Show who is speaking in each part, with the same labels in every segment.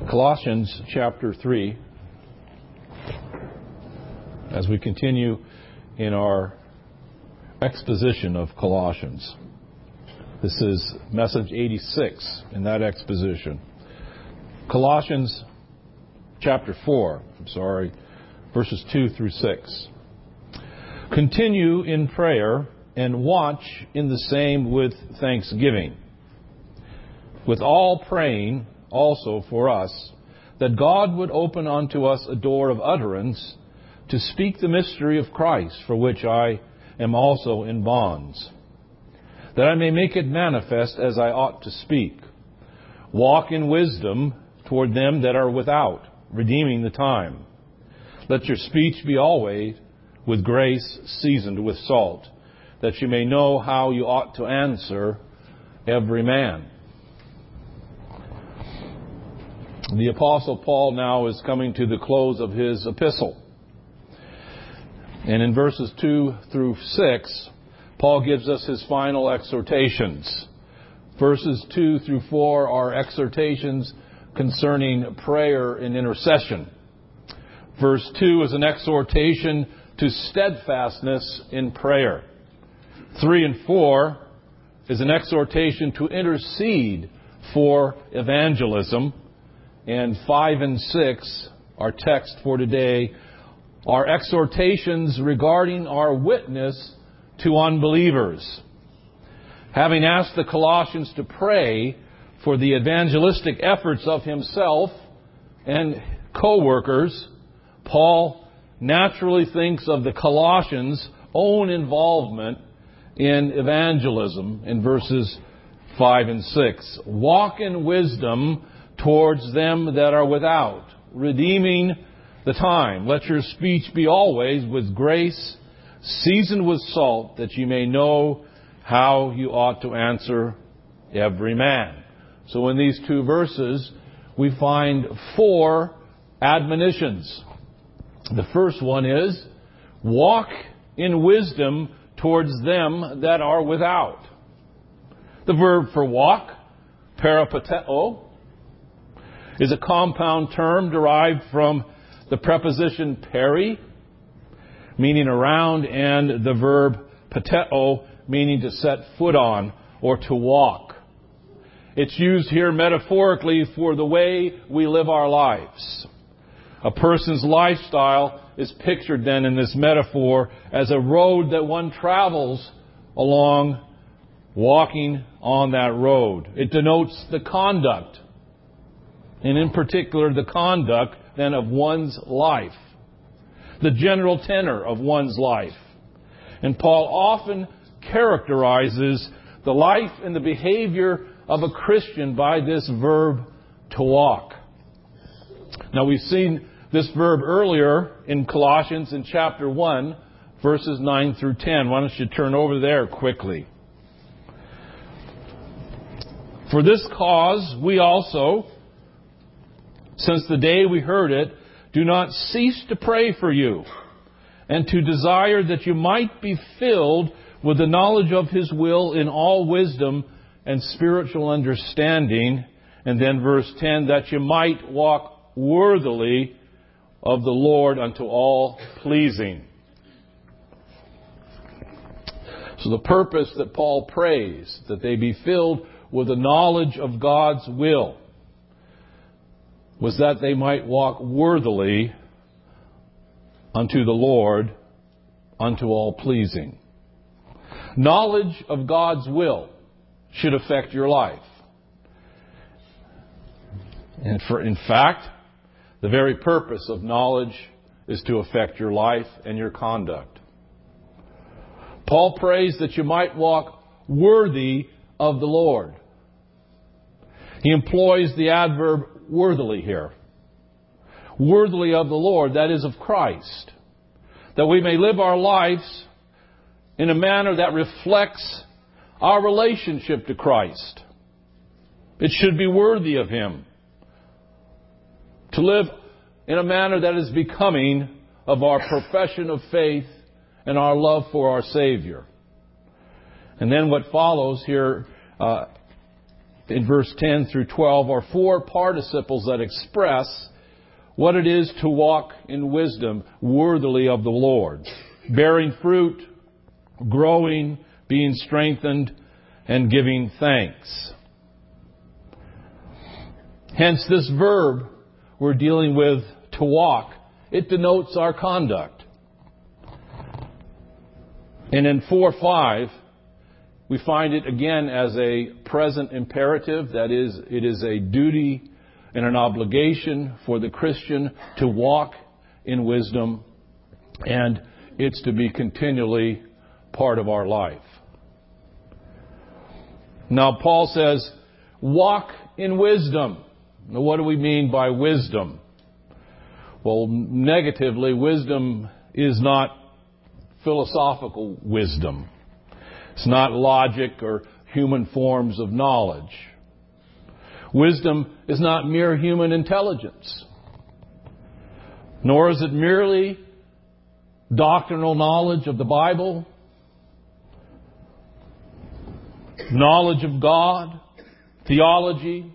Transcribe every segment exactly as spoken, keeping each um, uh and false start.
Speaker 1: Colossians chapter three, as we continue in our exposition of Colossians. This is message eighty-six in that exposition. Colossians chapter four, I'm sorry, verses two through six. Continue in prayer and watch in the same with thanksgiving, with all praying also for us, that God would open unto us a door of utterance to speak the mystery of Christ, for which I am also in bonds, that I may make it manifest as I ought to speak. Walk in wisdom toward them that are without, redeeming the time. Let your speech be always with grace seasoned with salt, that you may know how you ought to answer every man. The Apostle Paul now is coming to the close of his epistle. And in verses two through six, Paul gives us his final exhortations. Verses two through four are exhortations concerning prayer and intercession. Verse two is an exhortation to steadfastness in prayer. Three and four is an exhortation to intercede for evangelism. And five and six, our text for today, are exhortations regarding our witness to unbelievers. Having asked the Colossians to pray for the evangelistic efforts of himself and co-workers, Paul naturally thinks of the Colossians' own involvement in evangelism in verses five and six. Walk in wisdom towards them that are without, redeeming the time. Let your speech be always with grace, seasoned with salt, that you may know how you ought to answer every man. So in these two verses, we find four admonitions. The first one is, walk in wisdom towards them that are without. The verb for walk, peripateo, is a compound term derived from the preposition peri, meaning around, and the verb pateo, meaning to set foot on or to walk. It's used here metaphorically for the way we live our lives. A person's lifestyle is pictured then in this metaphor as a road that one travels along, walking on that road. It denotes the conduct, and in particular the conduct then of one's life, the general tenor of one's life. And Paul often characterizes the life and the behavior of a Christian by this verb to walk. Now we've seen this verb earlier in Colossians in chapter one, verses nine through ten. Why don't you turn over there quickly? For this cause we also, since the day we heard it, do not cease to pray for you, and to desire that you might be filled with the knowledge of His will in all wisdom and spiritual understanding. And then verse ten, that you might walk worthily of the Lord unto all pleasing. So the purpose that Paul prays, that they be filled with the knowledge of God's will, was that they might walk worthily unto the Lord, unto all pleasing. Knowledge of God's will should affect your life. And for, in fact, the very purpose of knowledge is to affect your life and your conduct. Paul prays that you might walk worthy of the Lord. He employs the adverb worthily here. Worthily of the Lord, that is of Christ. That we may live our lives in a manner that reflects our relationship to Christ. It should be worthy of Him. To live in a manner that is becoming of our profession of faith and our love for our Savior. And then what follows here uh, in verse ten through twelve are four participles that express what it is to walk in wisdom worthily of the Lord. Bearing fruit, growing, being strengthened, and giving thanks. Hence this verb we're dealing with, to walk, it denotes our conduct. And in four five, we find it again as a present imperative. That is, it is a duty and an obligation for the Christian to walk in wisdom, and it's to be continually part of our life. Now, Paul says, walk in wisdom. Now, what do we mean by wisdom? Well, negatively, wisdom is not philosophical wisdom. It's not logic or human forms of knowledge. Wisdom is not mere human intelligence. Nor is it merely doctrinal knowledge of the Bible, knowledge of God, theology.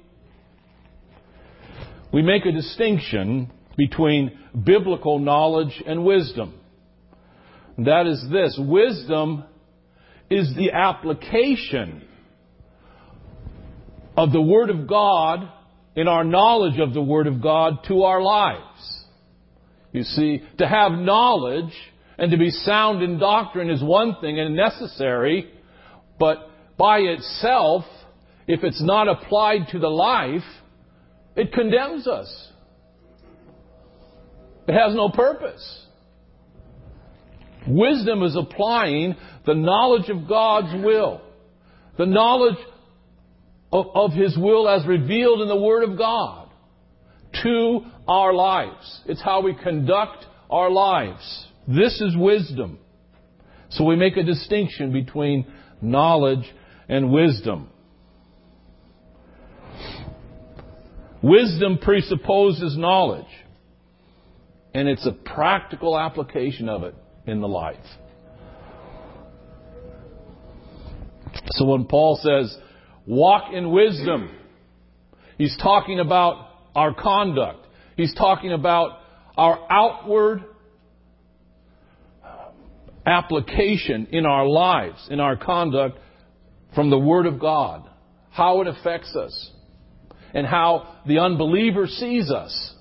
Speaker 1: We make a distinction between biblical knowledge and wisdom. That is this: wisdom is the application of the Word of God in our knowledge of the Word of God to our lives. You see, to have knowledge and to be sound in doctrine is one thing and necessary, but by itself, if it's not applied to the life, it condemns us. It has no purpose. Wisdom is applying the knowledge of God's will, the knowledge of, of His will as revealed in the Word of God to our lives. It's how we conduct our lives. This is wisdom. So we make a distinction between knowledge and wisdom. Wisdom presupposes knowledge, and it's a practical application of it in the life. So when Paul says, walk in wisdom, he's talking about our conduct. He's talking about our outward application in our lives, in our conduct from the Word of God. How it affects us and how the unbeliever sees us.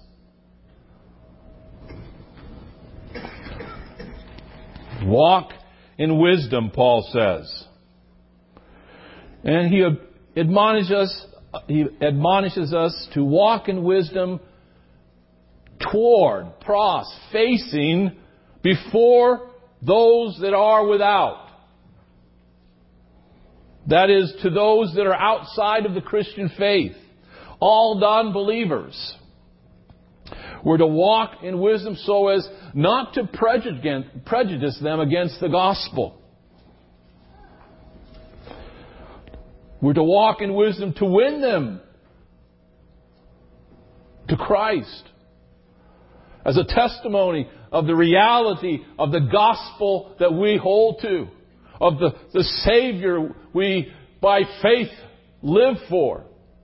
Speaker 1: Walk in wisdom, Paul says. And he admonishes us, he admonishes us to walk in wisdom toward, pros, facing, before those that are without. That is, to those that are outside of the Christian faith. All non-believers. We're to walk in wisdom so as not to prejudice them against the gospel. We're to walk in wisdom to win them to Christ as a testimony of the reality of the gospel that we hold to, of the, the Savior we, by faith, live for.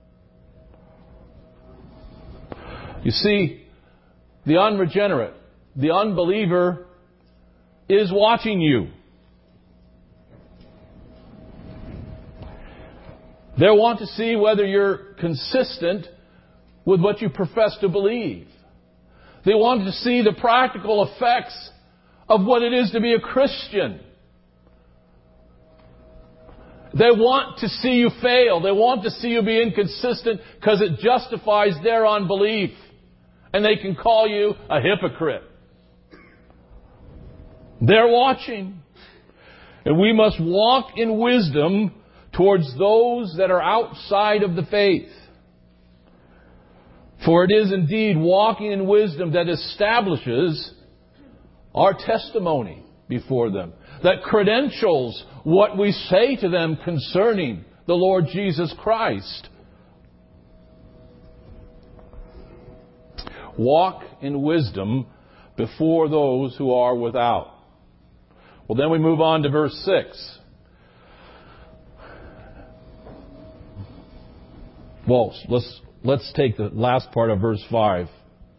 Speaker 1: You see, the unregenerate, the unbeliever, is watching you. They want to see whether you're consistent with what you profess to believe. They want to see the practical effects of what it is to be a Christian. They want to see you fail. They want to see you be inconsistent because it justifies their unbelief. And they can call you a hypocrite. They're watching. And we must walk in wisdom towards those that are outside of the faith. For it is indeed walking in wisdom that establishes our testimony before them, that credentials what we say to them concerning the Lord Jesus Christ. Walk in wisdom before those who are without. Well, then we move on to verse six. Well, let's, let's take the last part of verse five.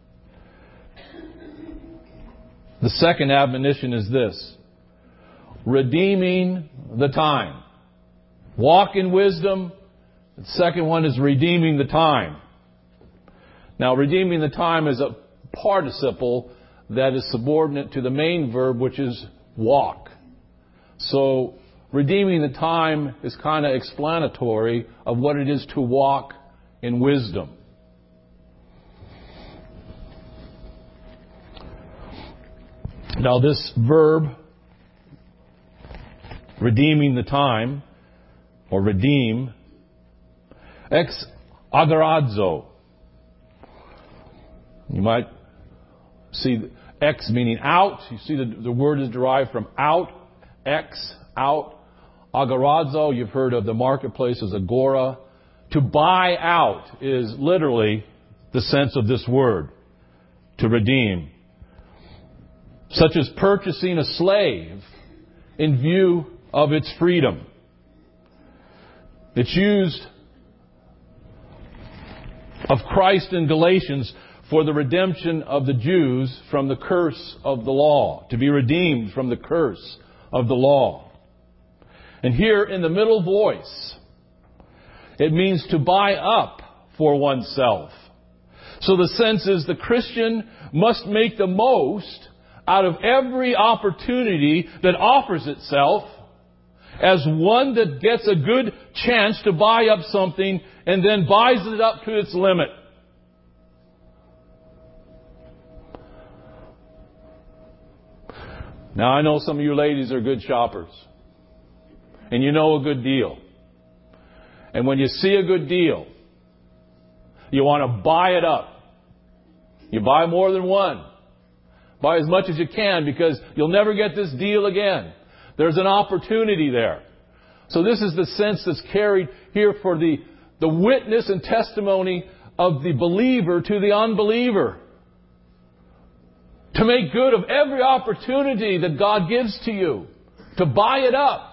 Speaker 1: The second admonition is this: redeeming the time. Walk in wisdom. The second one is redeeming the time. Now, redeeming the time is a participle that is subordinate to the main verb, which is walk. So, redeeming the time is kind of explanatory of what it is to walk in wisdom. Now, this verb, redeeming the time, or redeem, ex agorazo. You might see ex meaning out. You see the, the word is derived from out, ex, out. Agorazo, you've heard of the marketplace as agora. To buy out is literally the sense of this word, to redeem. Such as purchasing a slave in view of its freedom. It's used of Christ in Galatians for the redemption of the Jews from the curse of the law, to be redeemed from the curse of the law. And here in the middle voice, it means to buy up for oneself. So the sense is the Christian must make the most out of every opportunity that offers itself as one that gets a good chance to buy up something and then buys it up to its limit. Now, I know some of you ladies are good shoppers. And you know a good deal. And when you see a good deal, you want to buy it up. You buy more than one. Buy as much as you can because you'll never get this deal again. There's an opportunity there. So this is the sense that's carried here for the, the witness and testimony of the believer to the unbeliever. To make good of every opportunity that God gives to you. To buy it up.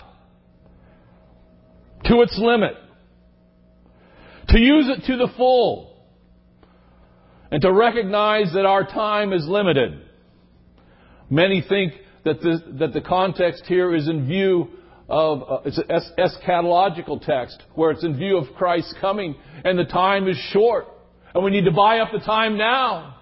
Speaker 1: To its limit. To use it to the full. And to recognize that our time is limited. Many think that the, that the context here is in view of, uh, it's an es- eschatological text, where it's in view of Christ's coming, and the time is short, and we need to buy up the time now.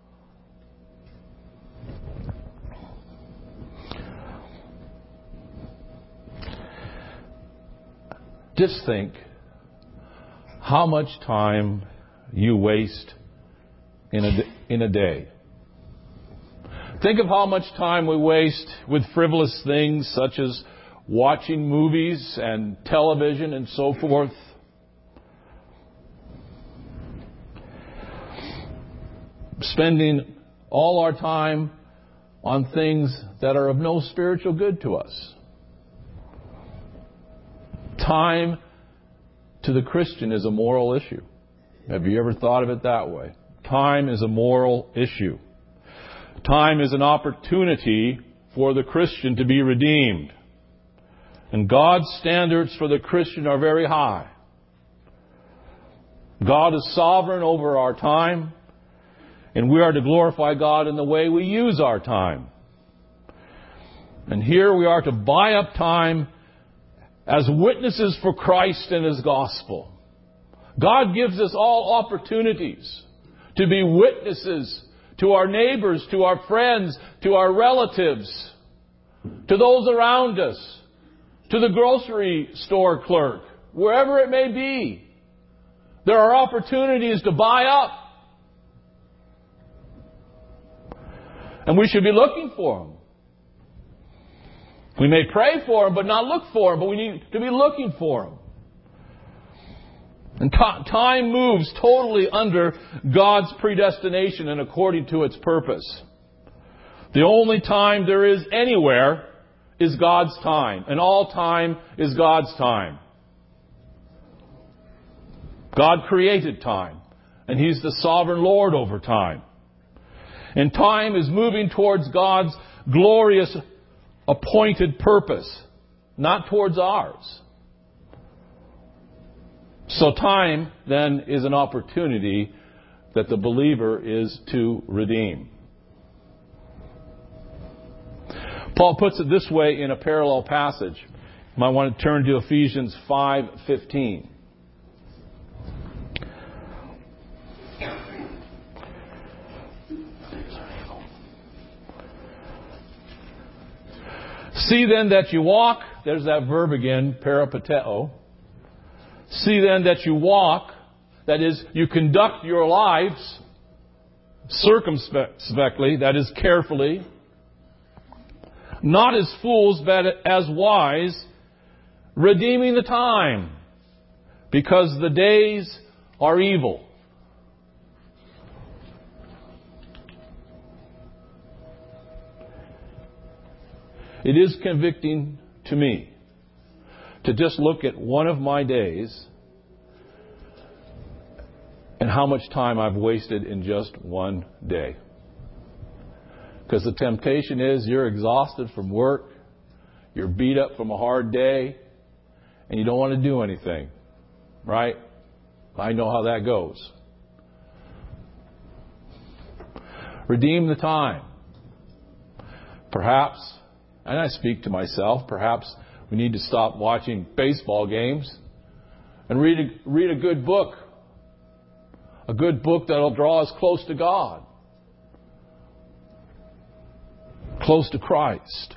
Speaker 1: Just think how much time you waste in a, in a day. Think of how much time we waste with frivolous things such as watching movies and television and so forth. Spending all our time on things that are of no spiritual good to us. Time to the Christian is a moral issue. Have you ever thought of it that way? Time is a moral issue. Time is an opportunity for the Christian to be redeemed. And God's standards for the Christian are very high. God is sovereign over our time, and we are to glorify God in the way we use our time. And here we are to buy up time as witnesses for Christ and His gospel. God gives us all opportunities to be witnesses to our neighbors, to our friends, to our relatives, to those around us, to the grocery store clerk, wherever it may be. There are opportunities to buy up. And we should be looking for them. We may pray for them, but not look for them, but we need to be looking for them. And t- time moves totally under God's predestination and according to its purpose. The only time there is anywhere is God's time. And all time is God's time. God created time. And He's the sovereign Lord over time. And time is moving towards God's glorious appointed purpose, not towards ours. So time, then, is an opportunity that the believer is to redeem. Paul puts it this way in a parallel passage. You might want to turn to Ephesians five fifteen. See then that you walk, there's that verb again, peripateo. See then that you walk, that is, you conduct your lives circumspectly, that is, carefully, not as fools, but as wise, redeeming the time, because the days are evil. It is convicting to me to just look at one of my days and how much time I've wasted in just one day. Because the temptation is you're exhausted from work, you're beat up from a hard day, and you don't want to do anything. Right? I know how that goes. Redeem the time. Perhaps, and I speak to myself, perhaps we need to stop watching baseball games and read a, read a good book. A good book that'll draw us close to God. Close to Christ.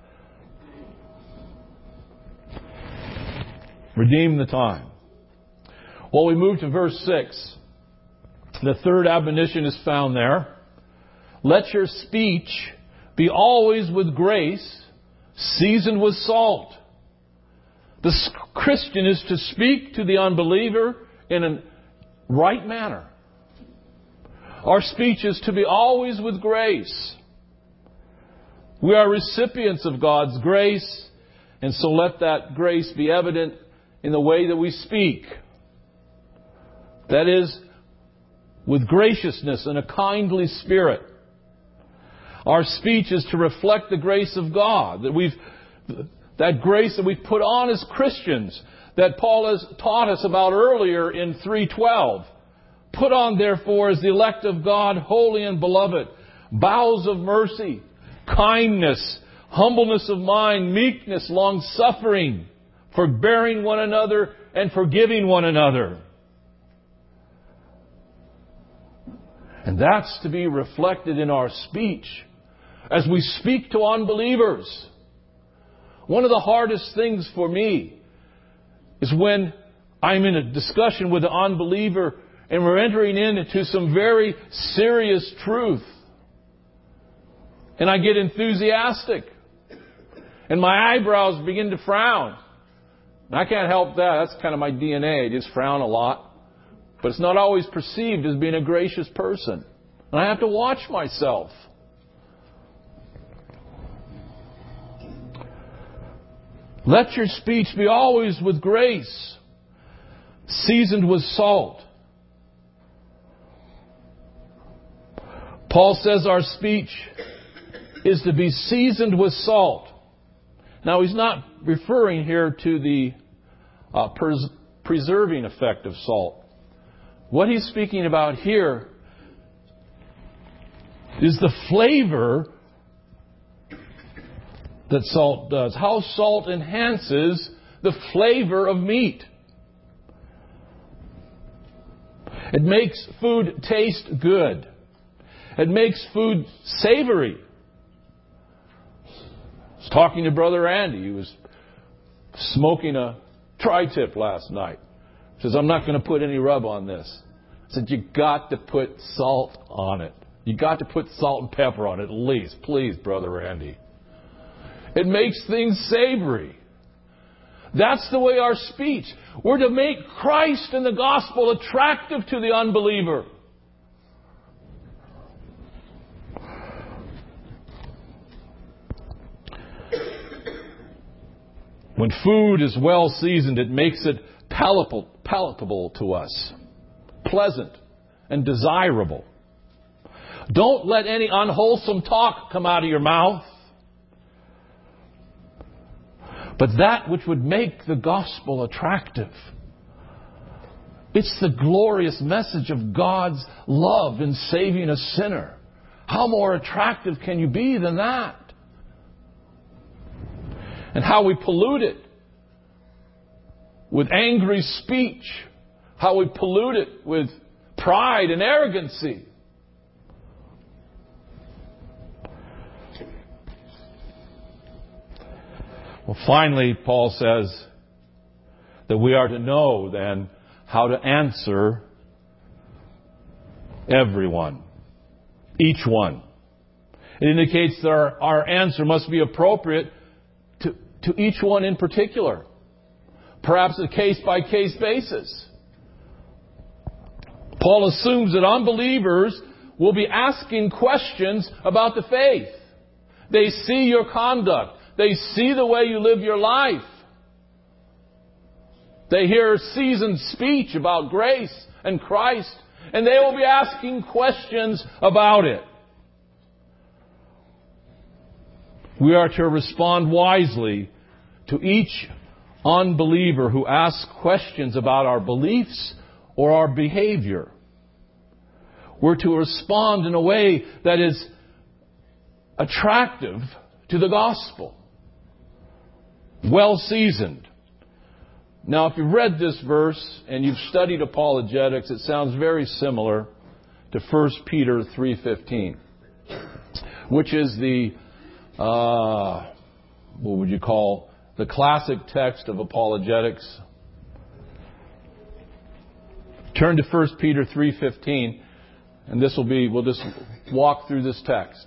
Speaker 1: Redeem the time. Well, we move to verse six. The third admonition is found there. Let your speech be always with grace, seasoned with salt. The Christian is to speak to the unbeliever in a right manner. Our speech is to be always with grace. We are recipients of God's grace, and so let that grace be evident in the way that we speak. That is, with graciousness and a kindly spirit. Our speech is to reflect the grace of God, that we've, that grace that we've put on as Christians, that Paul has taught us about earlier in three twelve. Put on, therefore, as the elect of God, holy and beloved, bowels of mercy, kindness, humbleness of mind, meekness, long-suffering, forbearing one another and forgiving one another. And that's to be reflected in our speech as we speak to unbelievers. One of the hardest things for me is when I'm in a discussion with an unbeliever and we're entering into some very serious truth. And I get enthusiastic. And my eyebrows begin to frown. And I can't help that. That's kind of my D N A. I just frown a lot. But it's not always perceived as being a gracious person. And I have to watch myself. Let your speech be always with grace, seasoned with salt. Paul says our speech is to be seasoned with salt. Now, he's not referring here to the uh, pres- preserving effect of salt. What he's speaking about here is the flavor that salt does. How salt enhances the flavor of meat. It makes food taste good. It makes food savory. I was talking to Brother Andy. He was smoking a tri-tip last night. He says, I'm not going to put any rub on this. I said, you got to put salt on it. You got to put salt and pepper on it at least. Please, Brother Andy. It makes things savory. That's the way our speech. We're to make Christ and the gospel attractive to the unbeliever. When food is well seasoned, it makes it palatable, palatable to us, pleasant and desirable. Don't let any unwholesome talk come out of your mouth, but that which would make the gospel attractive. It's the glorious message of God's love in saving a sinner. How more attractive can you be than that? And how we pollute it with angry speech. How we pollute it with pride and arrogancy. Well, finally, Paul says that we are to know then how to answer everyone, each one. It indicates that our, our answer must be appropriate to, to each one in particular, perhaps a case-by-case basis. Paul assumes that unbelievers will be asking questions about the faith. They see your conduct. They see the way you live your life. They hear seasoned speech about grace and Christ, and they will be asking questions about it. We are to respond wisely to each unbeliever who asks questions about our beliefs or our behavior. We're to respond in a way that is attractive to the gospel. Well seasoned. Now, if you've read this verse and you've studied apologetics, it sounds very similar to First Peter three fifteen, which is the, uh, what would you call, the classic text of apologetics. Turn to First Peter three fifteen, and this will be, we'll just walk through this text.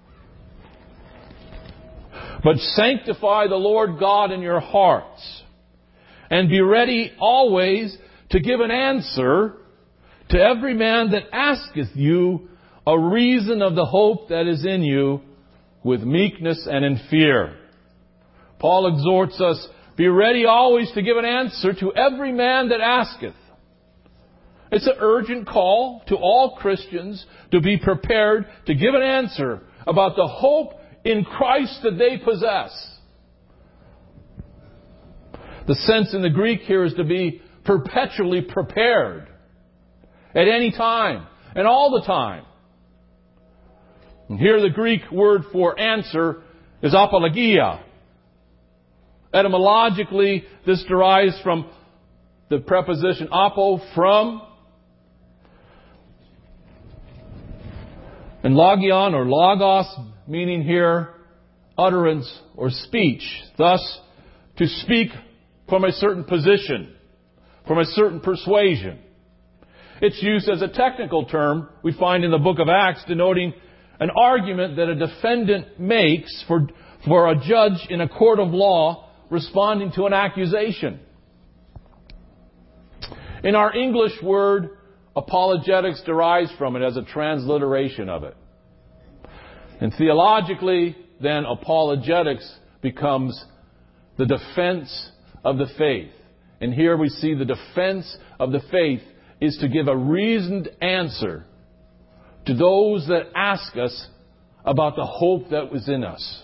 Speaker 1: But sanctify the Lord God in your hearts, and be ready always to give an answer to every man that asketh you a reason of the hope that is in you with meekness and in fear. Paul exhorts us, be ready always to give an answer to every man that asketh. It's an urgent call to all Christians to be prepared to give an answer about the hope in Christ that they possess. The sense in the Greek here is to be perpetually prepared at any time and all the time. And here the Greek word for answer is apologia. Etymologically, this derives from the preposition apo, from, and logion or logos, meaning here utterance or speech. Thus, to speak from a certain position, from a certain persuasion. It's used as a technical term we find in the book of Acts, denoting an argument that a defendant makes for, for a judge in a court of law responding to an accusation. In our English word, apologetics derives from it as a transliteration of it. And theologically, then, apologetics becomes the defense of the faith. And here we see the defense of the faith is to give a reasoned answer to those that ask us about the hope that was in us.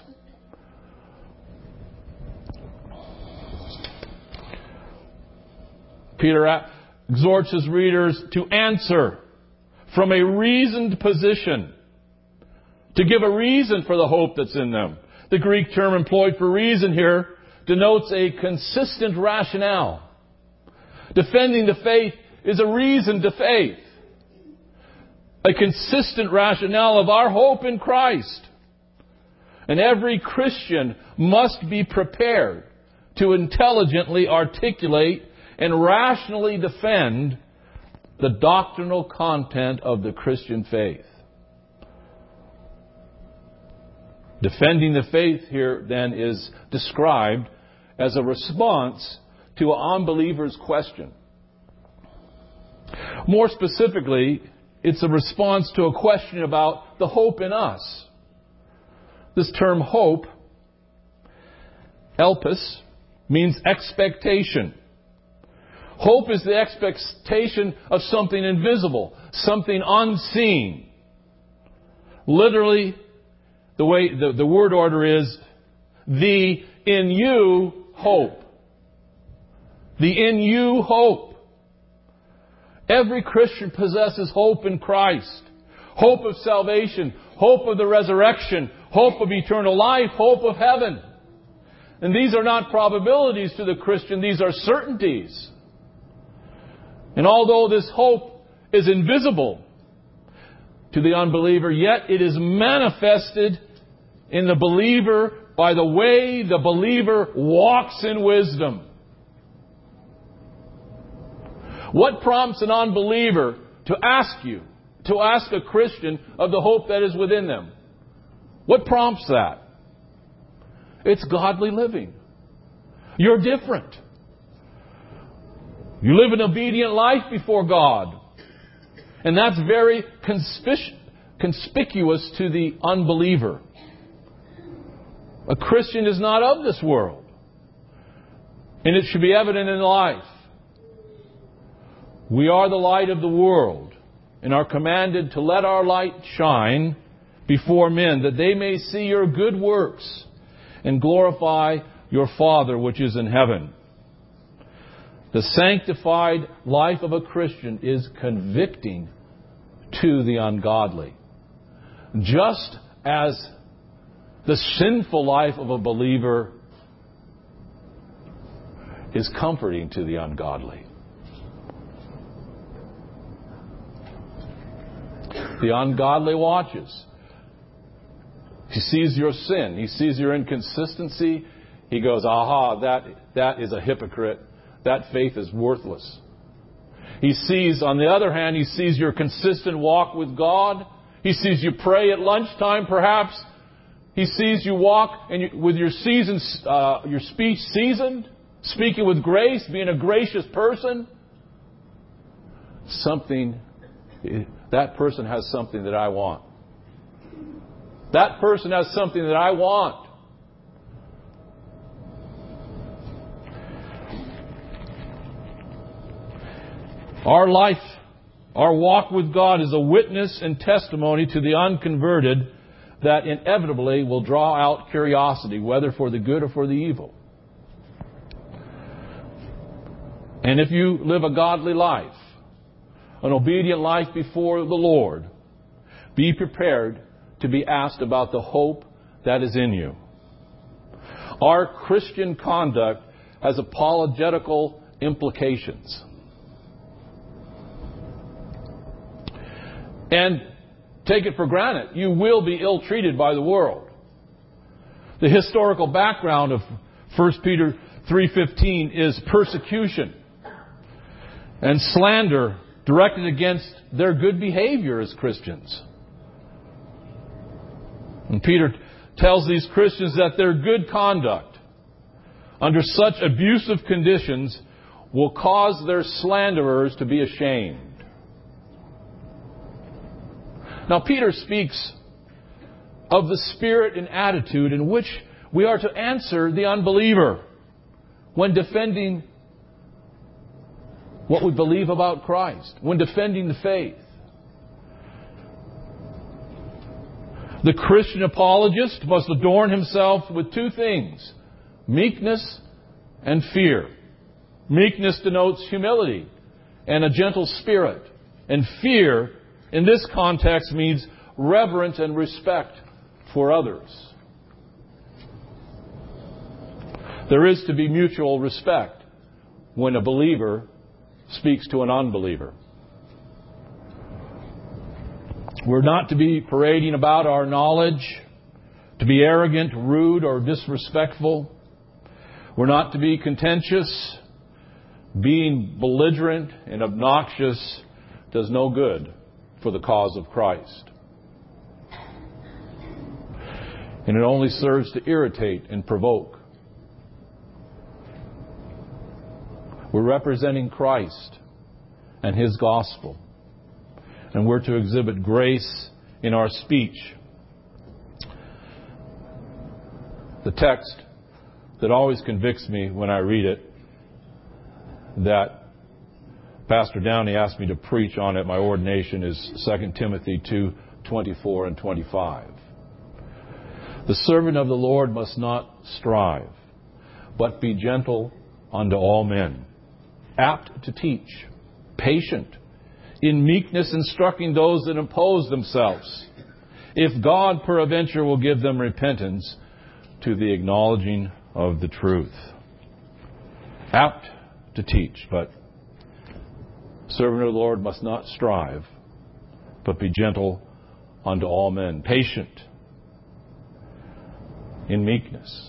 Speaker 1: Peter exhorts his readers to answer from a reasoned position, to give a reason for the hope that's in them. The Greek term employed for reason here denotes a consistent rationale. Defending the faith is a reason to faith. A consistent rationale of our hope in Christ. And every Christian must be prepared to intelligently articulate and rationally defend the doctrinal content of the Christian faith. Defending the faith here then is described as a response to an unbeliever's question. More specifically, it's a response to a question about the hope in us. This term hope, elpis, means expectation. Hope is the expectation of something invisible, something unseen. Literally, the way the, the word order is the in you hope. The in you hope. Every Christian possesses hope in Christ. Hope of salvation, hope of the resurrection, hope of eternal life, hope of heaven. And these are not probabilities to the Christian, these are certainties. And although this hope is invisible to the unbeliever, yet it is manifested in the believer by the way the believer walks in wisdom. What prompts an unbeliever to ask you, to ask a Christian of the hope that is within them? What prompts that? It's godly living. You're different. You live an obedient life before God. And that's very conspic- conspicuous to the unbeliever. A Christian is not of this world. And it should be evident in life. We are the light of the world and are commanded to let our light shine before men, that they may see your good works and glorify your Father which is in heaven. The sanctified life of a Christian is convicting to the ungodly, just as the sinful life of a believer is comforting to the ungodly. The ungodly watches. He sees your sin. He sees your inconsistency. He goes, aha, that, that is a hypocrite. That faith is worthless. He sees, on the other hand, he sees your consistent walk with God. He sees you pray at lunchtime, perhaps. He sees you walk and you, with your seasons, uh, your speech seasoned, speaking with grace, being a gracious person. Something, that person has something that I want. That person has something that I want. Our life, our walk with God is a witness and testimony to the unconverted that inevitably will draw out curiosity, whether for the good or for the evil. And if you live a godly life, an obedient life before the Lord, be prepared to be asked about the hope that is in you. Our Christian conduct has apologetical implications. And take it for granted, you will be ill-treated by the world. The historical background of First Peter three fifteen is persecution and slander directed against their good behavior as Christians. And Peter tells these Christians that their good conduct under such abusive conditions will cause their slanderers to be ashamed. Now, Peter speaks of the spirit and attitude in which we are to answer the unbeliever when defending what we believe about Christ, when defending the faith. The Christian apologist must adorn himself with two things: meekness and fear. Meekness denotes humility and a gentle spirit. And fear, in this context, means reverence and respect for others. There is to be mutual respect when a believer speaks to an unbeliever. We're not to be parading about our knowledge, to be arrogant, rude, or disrespectful. We're not to be contentious. Being belligerent and obnoxious does no good for the cause of Christ. And it only serves to irritate and provoke. We're representing Christ and His gospel. And we're to exhibit grace in our speech. The text that always convicts me when I read it, that Pastor Downey asked me to preach on at my ordination, is Second Timothy two twenty-four and twenty-five. The servant of the Lord must not strive, but be gentle unto all men, apt to teach, patient in meekness instructing those that impose themselves, if God peradventure will give them repentance to the acknowledging of the truth. Apt to teach, but servant of the Lord must not strive, but be gentle unto all men, patient in meekness.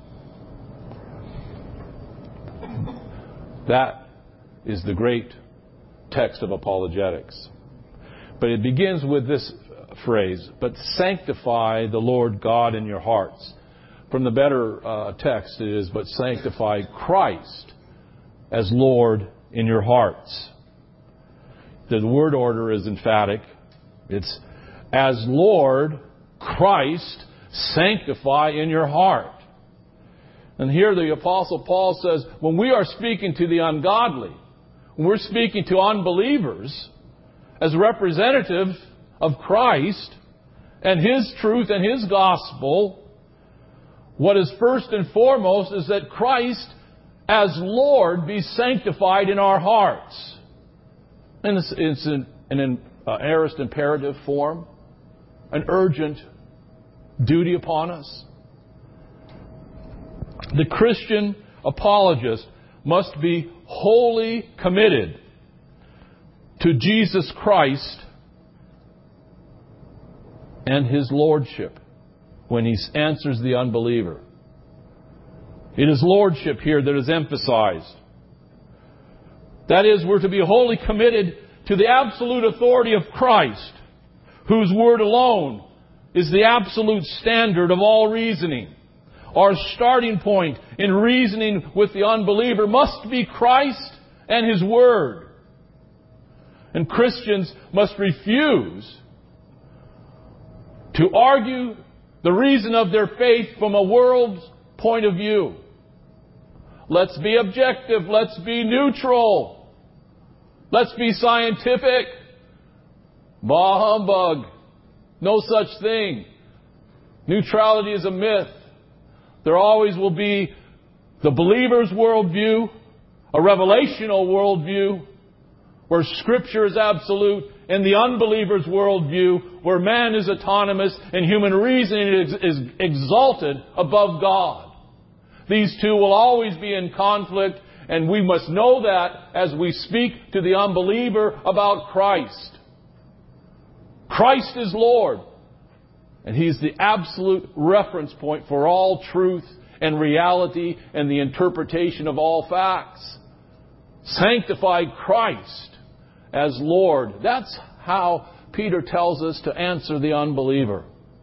Speaker 1: That is the great text of apologetics. But it begins with this phrase, but sanctify the Lord God in your hearts. From the better uh, text it is, but sanctify Christ as Lord in your hearts. The word order is emphatic. It's as Lord, Christ, sanctify in your heart. And here the Apostle Paul says, when we are speaking to the ungodly, when we're speaking to unbelievers, as representatives of Christ and His truth and His gospel, what is first and foremost is that Christ as Lord be sanctified in our hearts. And it's, it's an, an uh, aorist imperative form, an urgent duty upon us. The Christian apologist must be wholly committed to Jesus Christ and His Lordship when he answers the unbeliever. It is Lordship here that is emphasized. That is, we're to be wholly committed to the absolute authority of Christ, whose word alone is the absolute standard of all reasoning. Our starting point in reasoning with the unbeliever must be Christ and His Word. And Christians must refuse to argue the reason of their faith from a world's point of view. Let's be objective. Let's be neutral. Let's be scientific. Bah humbug. No such thing. Neutrality is a myth. There always will be the believer's worldview, a revelational worldview, where Scripture is absolute, and the unbeliever's worldview, where man is autonomous and human reasoning is, is exalted above God. These two will always be in conflict, and we must know that as we speak to the unbeliever about Christ. Christ is Lord. And He's the absolute reference point for all truth and reality and the interpretation of all facts. Sanctify Christ as Lord. That's how Peter tells us to answer the unbeliever.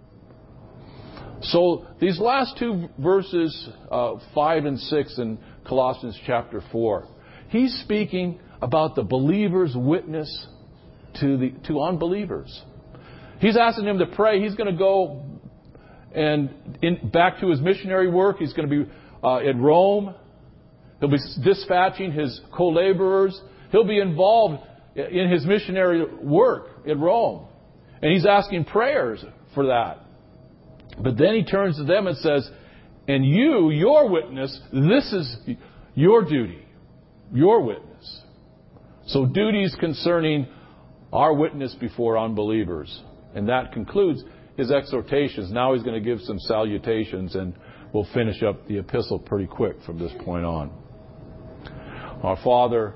Speaker 1: So these last two verses, uh, five and six in Colossians chapter four, he's speaking about the believer's witness to the to unbelievers. He's asking them to pray. He's going to go and in, back to his missionary work. He's going to be uh, in Rome. He'll be dispatching his co-laborers. He'll be involved in his missionary work in Rome. And he's asking prayers for that. But then he turns to them and says, and you, your witness, this is your duty, your witness. So duties concerning our witness before unbelievers. And that concludes his exhortations. Now he's going to give some salutations, and we'll finish up the epistle pretty quick from this point on. Our Father,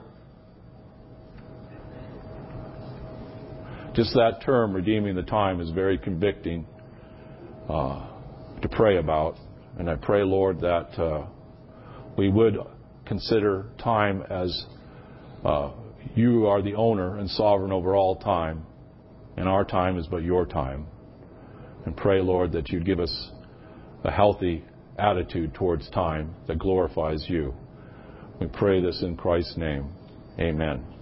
Speaker 1: just that term, redeeming the time, is very convicting uh, to pray about. And I pray, Lord, that uh, we would consider time as uh, you are the owner and sovereign over all time. And our time is but your time. And pray, Lord, that you'd give us a healthy attitude towards time that glorifies you. We pray this in Christ's name. Amen.